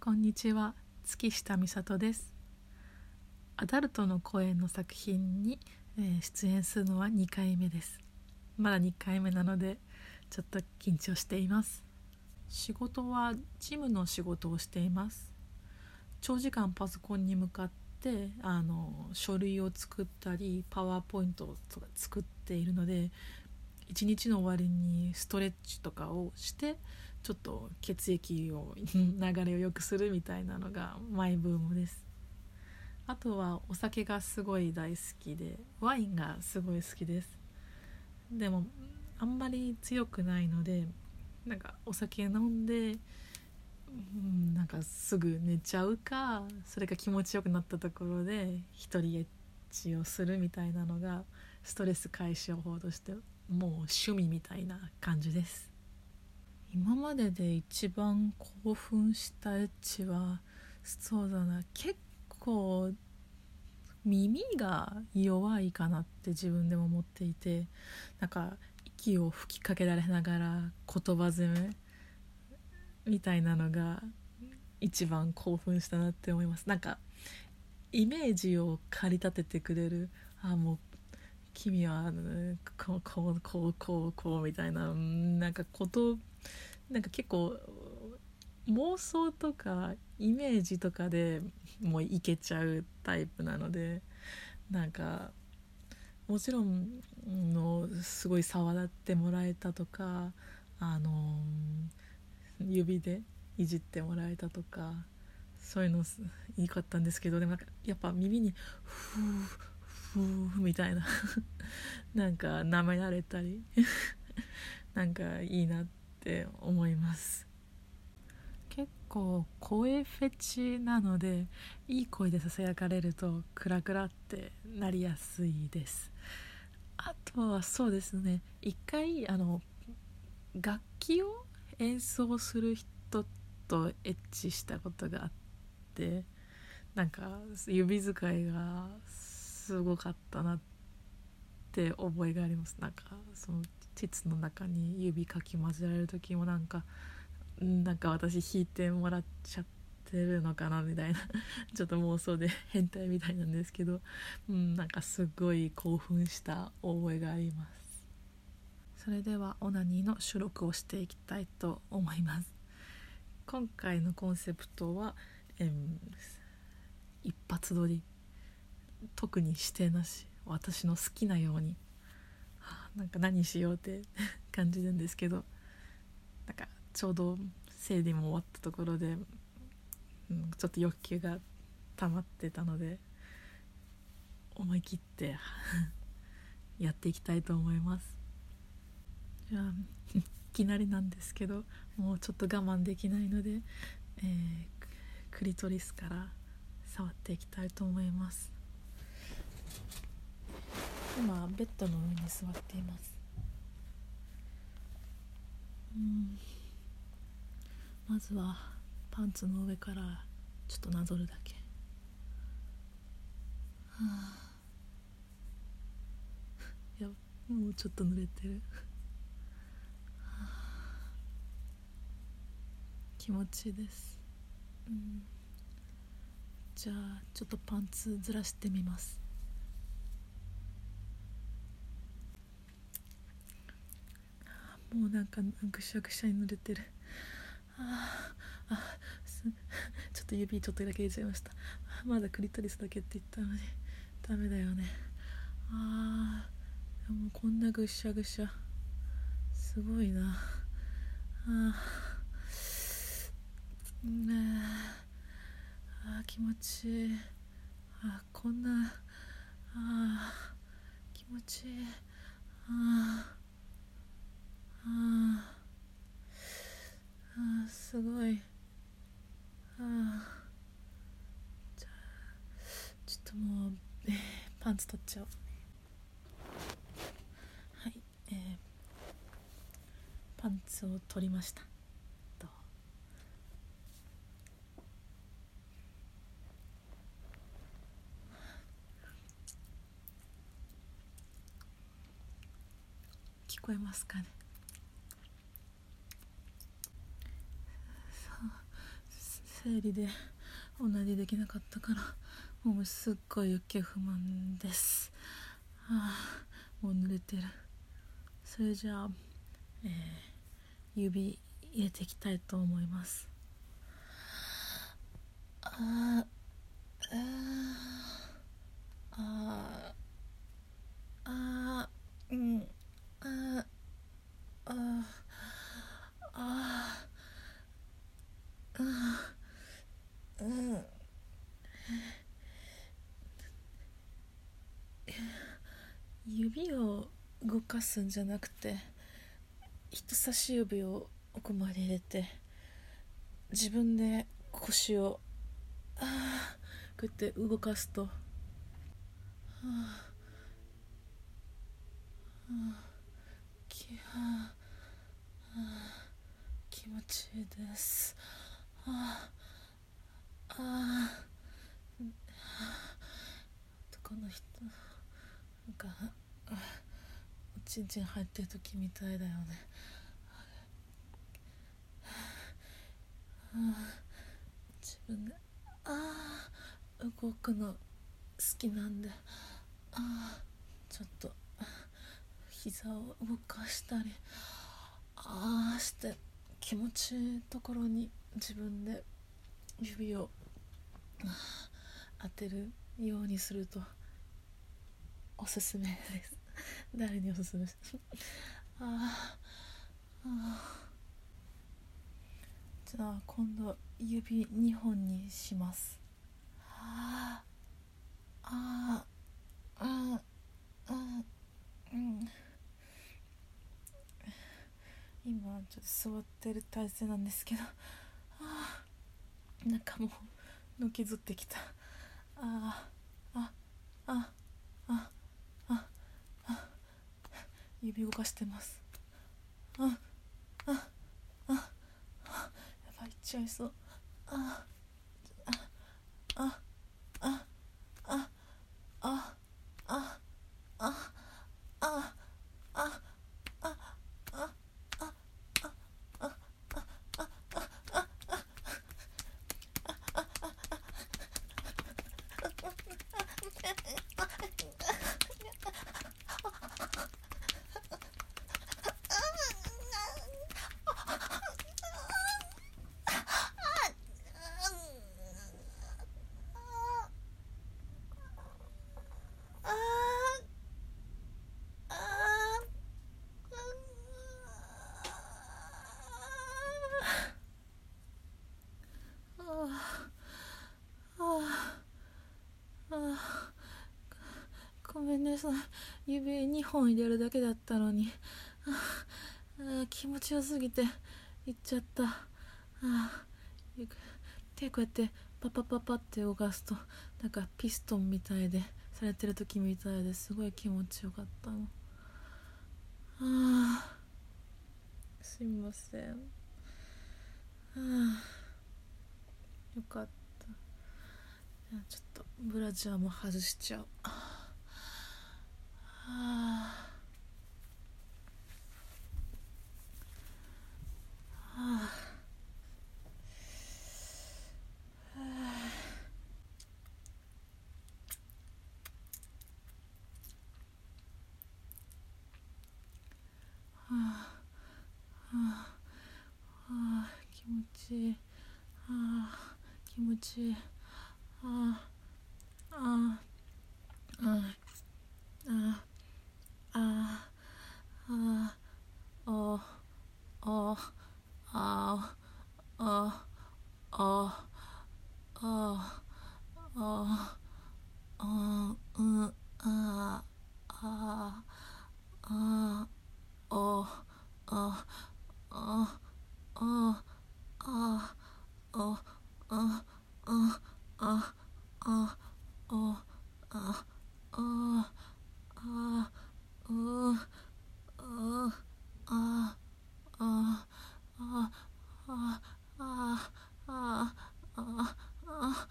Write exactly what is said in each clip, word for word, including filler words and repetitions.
こんにちは、月下美里です。アダルトの声の作品に、えー出演するのはにかいめです。まだにかいめなのでちょっと緊張しています。仕事は事務の仕事をしています。長時間パソコンに向かってあの書類を作ったりパワーポイントとか作っているので、一日の終わりにストレッチとかをしてちょっと血液を流れを良くするみたいなのがマイブームです。あとはお酒がすごい大好きでワインがすごい好きです。でもあんまり強くないので、なんかお酒飲んで、うん、なんかすぐ寝ちゃうか、それか気持ちよくなったところで一人エッチをするみたいなのがストレス解消法としてもう趣味みたいな感じです。今までで一番興奮したエッチはそうだな、結構耳が弱いかなって自分でも思っていて、なんか息を吹きかけられながら言葉攻めみたいなのが一番興奮したなって思います。なんかイメージを駆り立ててくれる、あもう君はこうこうこうこうこうみたいな、なんかことなんか結構妄想とかイメージとかでもういけちゃうタイプなので、なんかもちろんのすごい触ってもらえたとか、あの指でいじってもらえたとか、そういうのいいかったんですけど、でもなんかやっぱ耳にフーフーみたいななんか舐められたりなんかいいなって思います。結構声フェチなので、いい声でささやかれるとクラクラってなりやすいです。あとはそうですね、一回あの楽器を演奏する人とエッチしたことがあって、なんか指使いがすごかったなって覚えがあります。なんかその膣の中に指かき混ぜられる時もなんかなんか私弾いてもらっちゃってるのかなみたいなちょっと妄想で変態みたいなんですけど、うん、なんかすごい興奮した覚えがあります。それではオナニーの収録をしていきたいと思います。今回のコンセプトは、えー、一発撮り、特に指定なし、私の好きなように、はあ、なんか何しようって感じなんですけど、なんかちょうど生理も終わったところで、うん、ちょっと欲求が溜まってたので思い切ってやっていきたいと思います。じゃあいきなりなんですけど、もうちょっと我慢できないので、えー、クリトリスから触っていきたいと思います。今ベッドの上に座っています。うんまずはパンツの上からちょっとなぞるだけ。はあ、いやもうちょっと濡れてるはあ、気持ちいいです。うん、じゃあちょっとパンツずらしてみます。もうなんかぐしゃぐしゃに濡れてる。ああちょっと指ちょっとだけ入れちゃいました。まだクリトリスだけって言ったのにダメだよね。ああもうこんなぐしゃぐしゃすごいな。あねあ気持ちいい。あこんなあ気持ちいい。あああすごい。あじゃあちょっともう、えー、パンツ取っちゃおう。はい、えー、パンツを取りました。と聞こえますかね。 生理でオナニーできなかったからもうすっごい欲求不満です。ああもう濡れてる。それじゃあ、えー、指入れていきたいと思います。あーあーあーあーうんあーあーあーうんうん指を動かすんじゃなくて人差し指を奥まで入れて自分で腰をあーこうやって動かすと、はあきはあ気持ちいいです。あああ男の人なんかおちんちん入ってる時みたいだよね。あ自分であ動くの好きなんで、あちょっと膝を動かしたりああして気持ちいいところに自分で指を当てるようにするとおすすめです。誰におすすめですああじゃあ今度指にほんにします。ああああうん今ちょっと座ってる体勢なんですけど、あなんかもうのけずってきた。ああああああ指動かしてます。あああやばい、いっちゃいそう。あああああああああごめんなさい、指にほん入れるだけだったのに、ああ気持ちよすぎていっちゃった。あ手こうやってパパパパって動かすとなんかピストンみたいでされてる時みたいですごい気持ちよかったの。あーすいません。あよかった。じゃあちょっとブラジャーも外しちゃう。あああ気持ちいい。あ気持ちいい。ああああああああああああああうんあああああああああああああああああうあああああああああ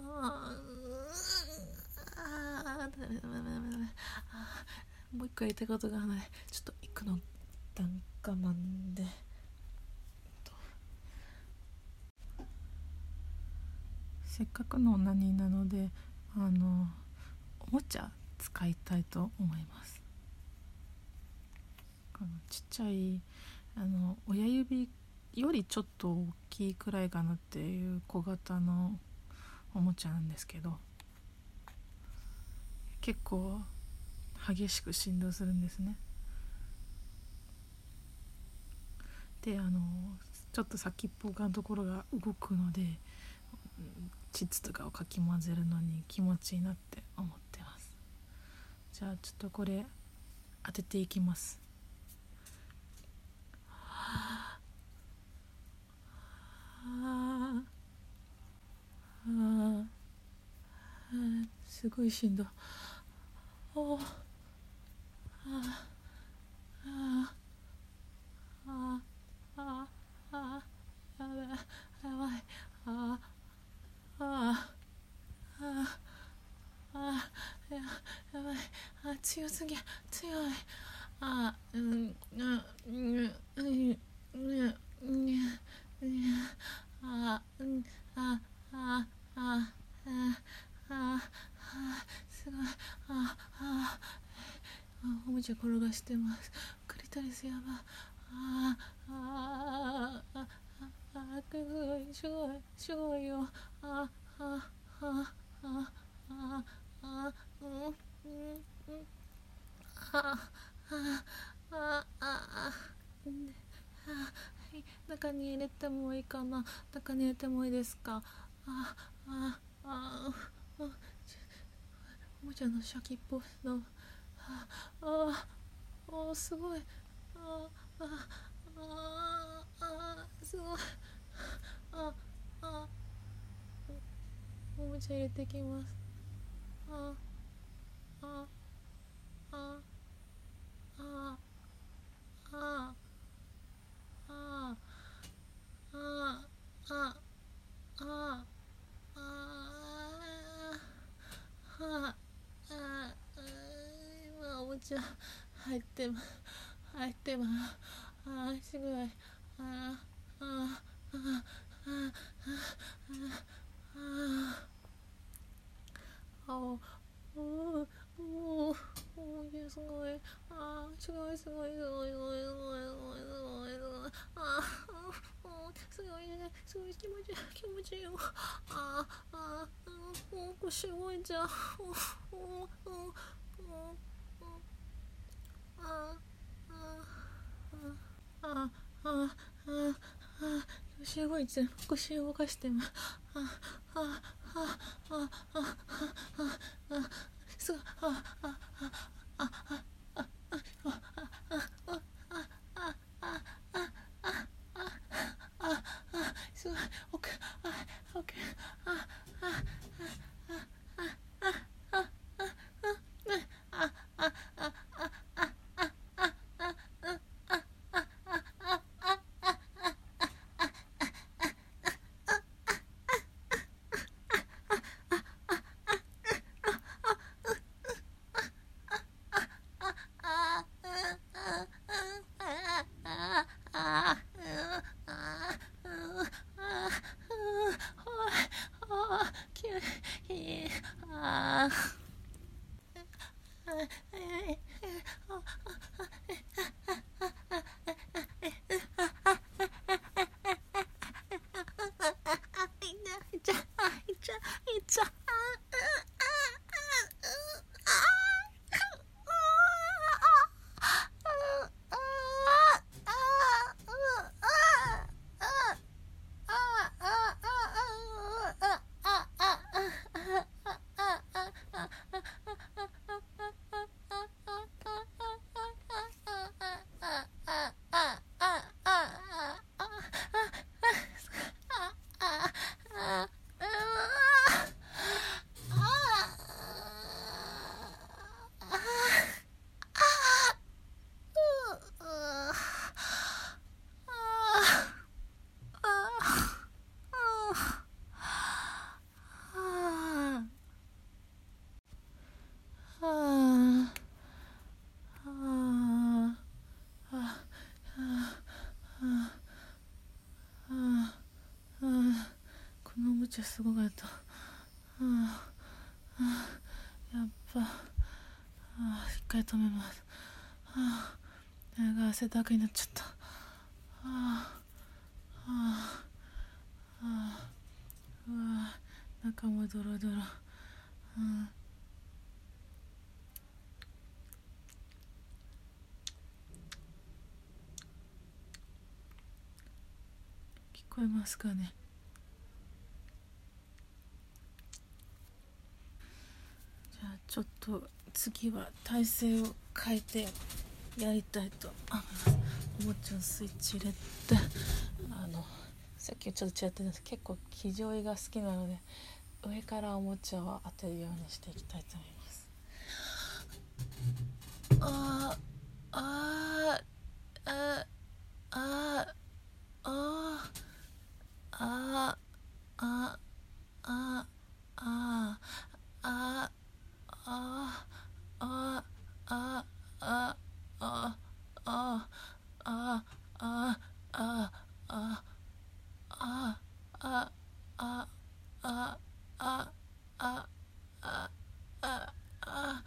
もう一個やりたいことがない。ちょっと行くの一旦我慢でせっかくの何なのであのおもちゃ使いたいと思います。このちっちゃいあの親指よりちょっと大きいくらいかなっていう小型のおもちゃなんですけど、結構激しく振動するんですね。であのちょっと先っぽがのところが動くので膣とかをかき混ぜるのに気持ちいいなって思ってます。じゃあちょっとこれ当てていきます。はあああすごい振動。おああああああやばいやばいあああああややばいあ強すぎ強いあうんうんうんうんうんうんあうんあああああすごいああおもちゃ転がしてます。クリトリスやばああああすごいすごいすごいよああああああうんうんうんああああ中に入れてもいいかな。中に入れてもいいですか。ああああおもちゃの先っぽのあああすごいああああすごいああおもちゃ入れてきます。あああああああああああ今おもちゃ入ってます入ってますあすごいあああああああおおおおいやすごいあすごいすごいすごいすごいすごいすごいすごいすごいあすごいねすごい気持ちいい気持ちいいよああうんこれすごいじゃんうんうんうんああああああすごいじゃん腰動かしてますあああああああすごいああああすごい奥あ奥ああこのおもちゃすごかったああやっぱああ一回止めます。ああなんか汗だくになっちゃった。あああああうわ中もドロドロ。あ聞こえますかね。じゃあちょっと次は体勢を変えてやりたいと思います。おもちゃのスイッチ入れて、あのさっきちょっとちらっと言ったんですけど、結構騎乗位が好きなので上からおもちゃを当てるようにしていきたいと思います。あーあーあーあーあーあーあーあーあーあーあああああああああああああああああああ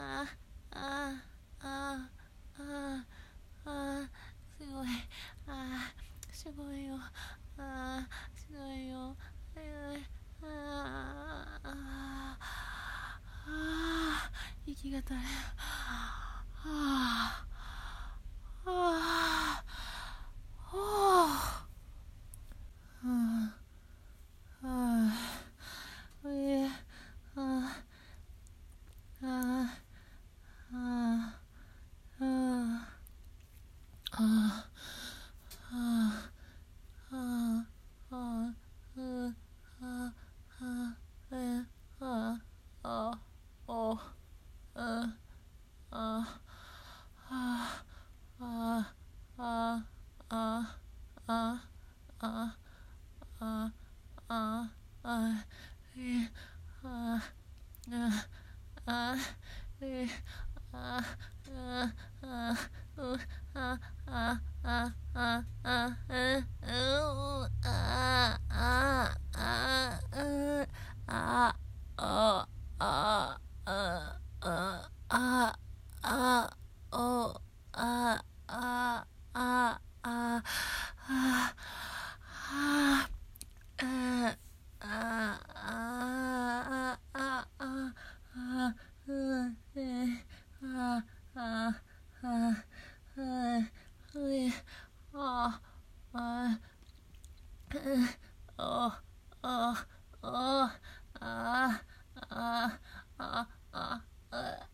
あああああすごい、あすごいよ、あすごいよ、あああ息が足りん、あああああああおいあああああああああうああえああおああああああああああああえあああえあああうあああああえうあああうあああああああおああああああああああああうんえああああうえああうんああああああああ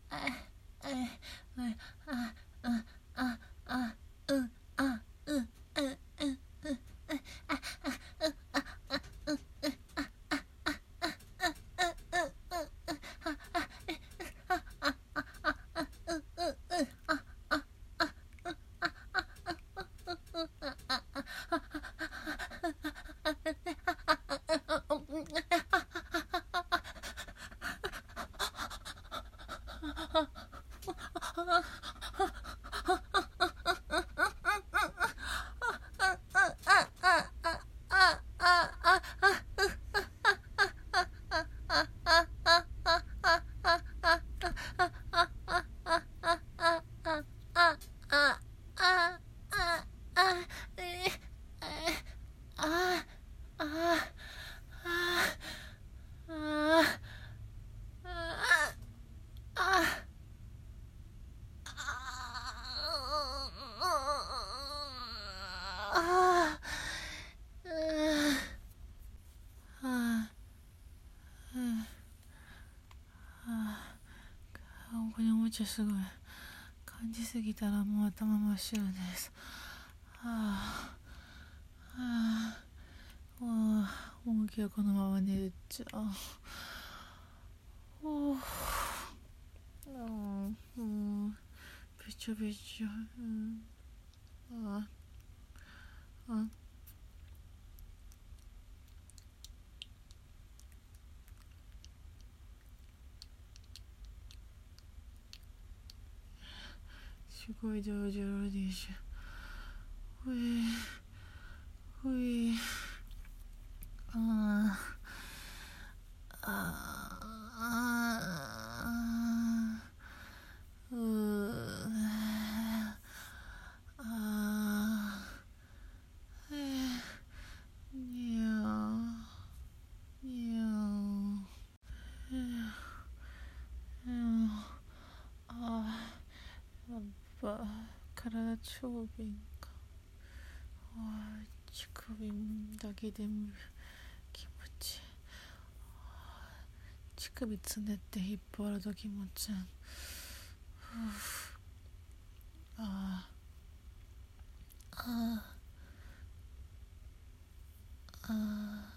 ここにおもちゃすごい感じすぎたらもう頭真っ白です。はあはあもうもう今日このまま寝るっちゃう。おあもうべちょべちょ、うん、ああすごいジョロジョロでしょ。うえうえああああうあえにゃにゃあやっぱ体超敏感。あ乳首だけでも気持ちいい。乳首つねって引っ張ると気持ちいい。ああああ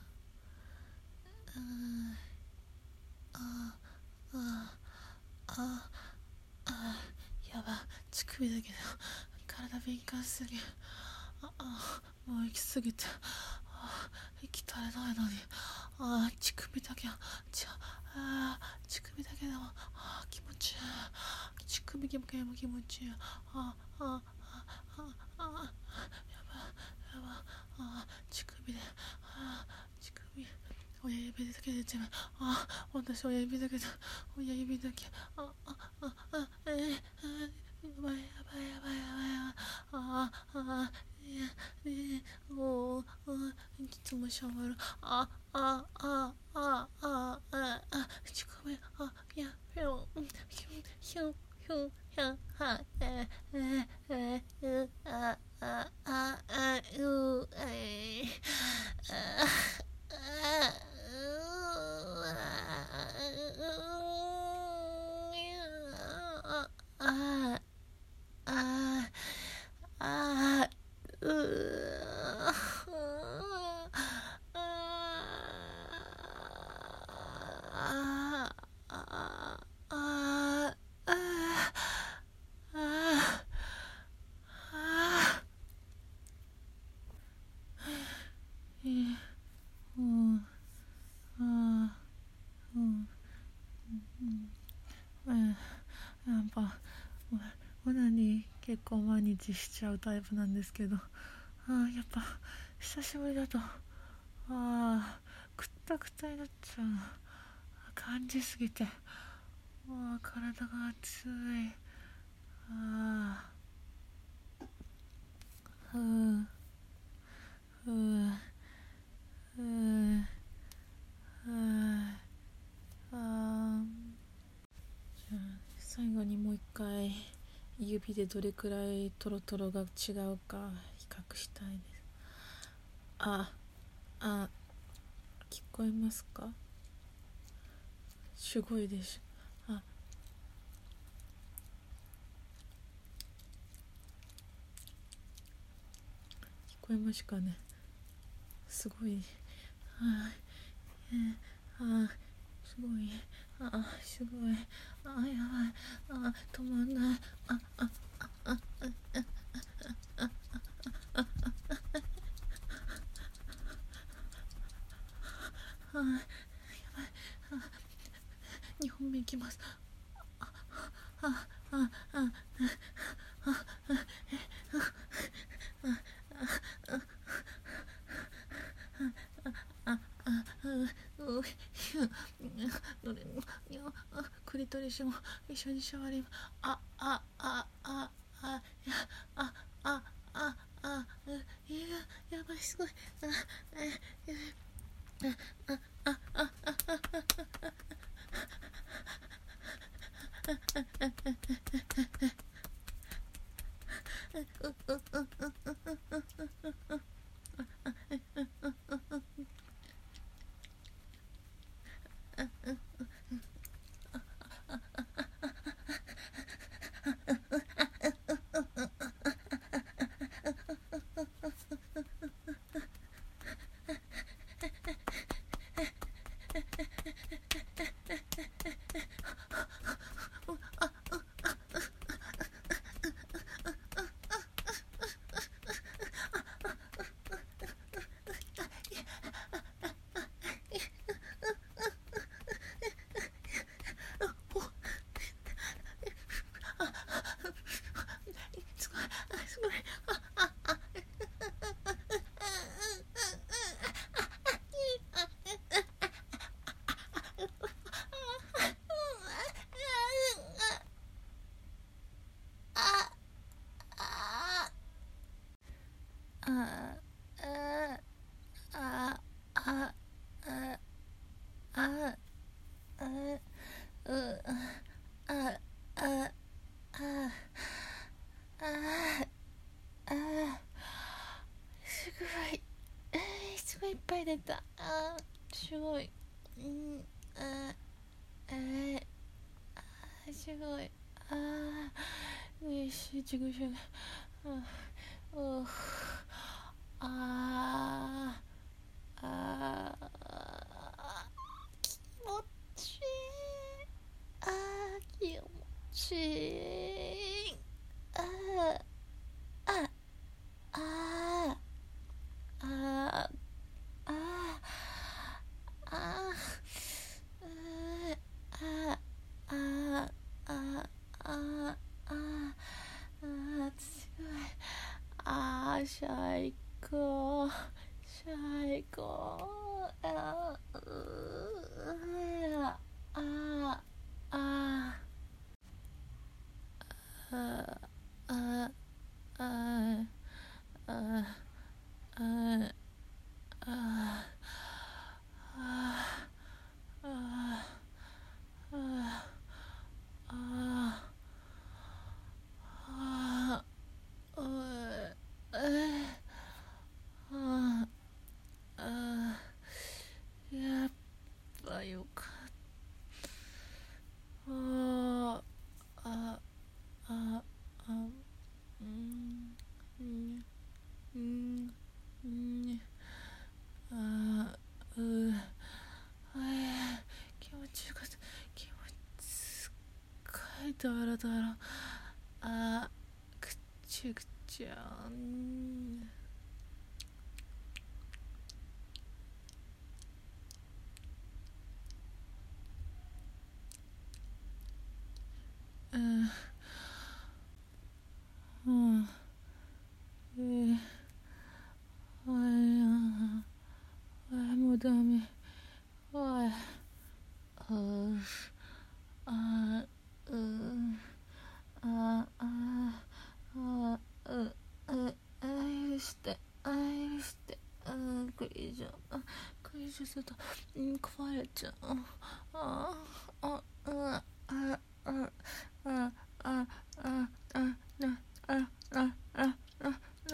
ああやば乳首だけど体敏感すぎる。ああもう息すぎてあ息足りないのにあ乳首だけちあ乳首だけでもあ気持ちいい。乳首だけも気持ちいい。ああああああやばやばあ乳首であ乳首親指だけで自分、あ、私親指だけだ、親指だけ、あ、あ、あ、あ、えー、あ、やばいやばいやばいやばいやばい、あ、あ、いや、えー、おー、いつもしゃべる、あ、あ、あ、あ、あ、あ、あ、ちごめん、あ、いや、ひょん、ひょん、ひょん、ひょん、は、えー、えー、えー、う、あ、あ、あ、あ、う、えー、あ、あああうあああえうんあうんうんやっぱオナニー結構毎日しちゃうタイプなんですけど、あやっぱ久しぶりだとあくったくたになっちゃう、感じすぎてあ体が熱い、あふうふうふうふうあじゃあ最後にもう一回指でどれくらいトロトロが違うか比較したいです。ああ聞こえますか？すごいです。あ聞こえますかね。すごい。あえー、あすごい。あすごい。あやばい。あ止まんない。ああああああやばい。あにほんめいきます。あああああどれもクリトリスも一緒に触りあああああやああああいややばいすごいあえああああすごいすごいあああああああうあああああすごい、えー、すごいいっぱい出た、あすごい、うんあえー、あすごい、あーしちぐしゅあうああ気持ちいい、あ気持ちいい、ああああああああああああすごい、あ最高最高、あと笑うと笑う。あー、くっちゅくちゃん。うん。うん。えー、あーあー、もうダメ。ああー、あー、うん。ああああううあ許してあ許してあこれ以上あこれ以上するとうん壊れちゃうあああああああああああなああああ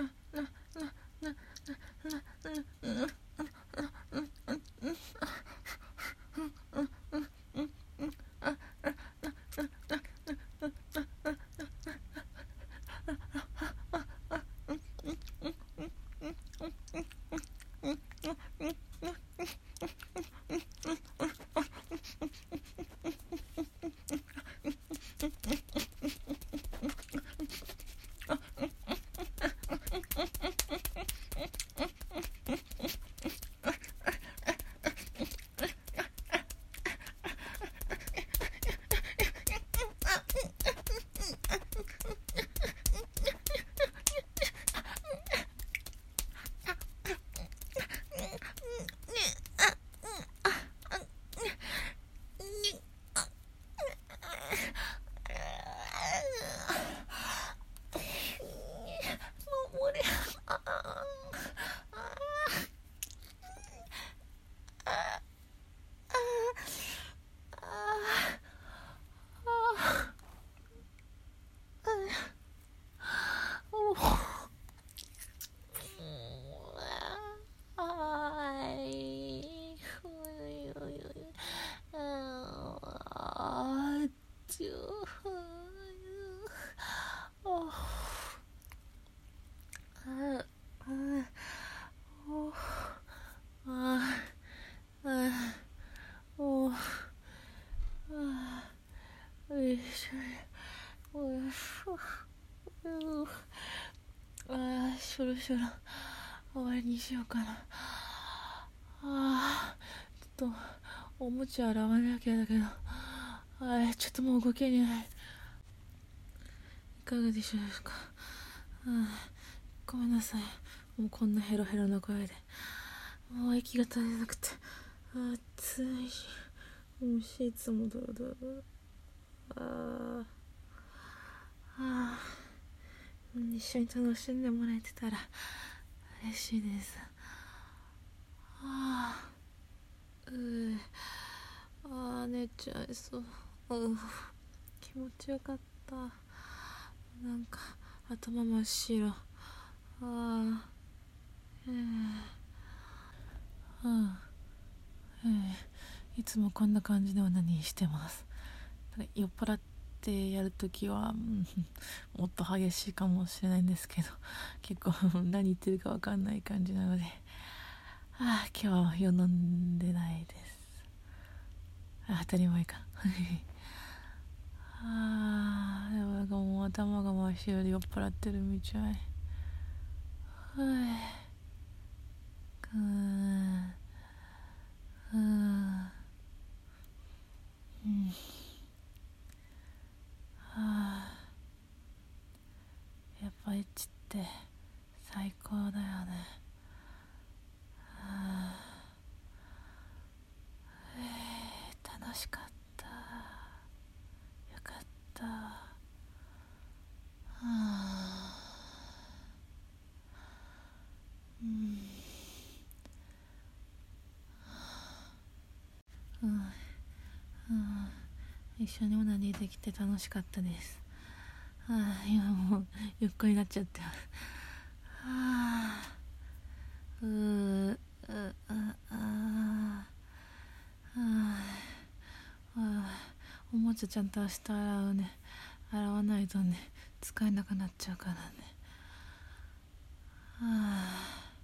そろそろ終わりにしようかな。あーちょっとおもちゃ洗わなきゃだけど、あちょっともう動けない。いかがでしょうか。あごめんなさい、もうこんなヘロヘロな声でもう息が絶えなくて暑いし、もうシーツもドロドロ。ああ一緒に楽しんでもらえてたら嬉しいです。ああうーあー寝ちゃいそう。う気持ちよかった。なんか頭真っ白。ああええああええいつもこんな感じでオナニーしてます。酔っ払ってやるときは、うん、もっと激しいかもしれないんですけど、結構何言ってるか分かんない感じなので、ああ今日は夜飲んでないです。あ当たり前かああでもなんかもう頭が真っ白で酔っ払ってるみたい。はいくーんうーんうんはあやっぱエッチって最高だよね。はあえー、楽しかった。よかった。はあうんうんうん一緒にオナニーできて楽しかったです。はあ今もうゆっくりになっちゃってます。はあうーうああああおもちゃちゃんと明日洗うね。洗わないとね使えなくなっちゃうからね。はあ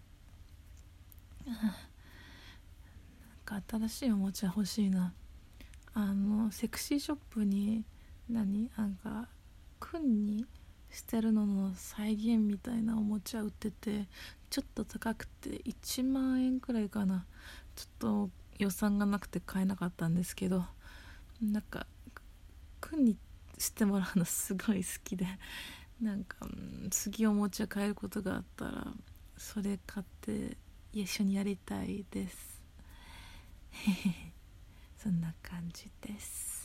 なんか新しいおもちゃ欲しいな。あのセクシーショップに何なんか糞に捨てるのの再現みたいなおもちゃ売ってて、ちょっと高くていちまんえんくらいかな。ちょっと予算がなくて買えなかったんですけど、なんか糞にしてもらうのすごい好きで、なんか、うん、次おもちゃ買えることがあったらそれ買って一緒にやりたいです。そんな感じです。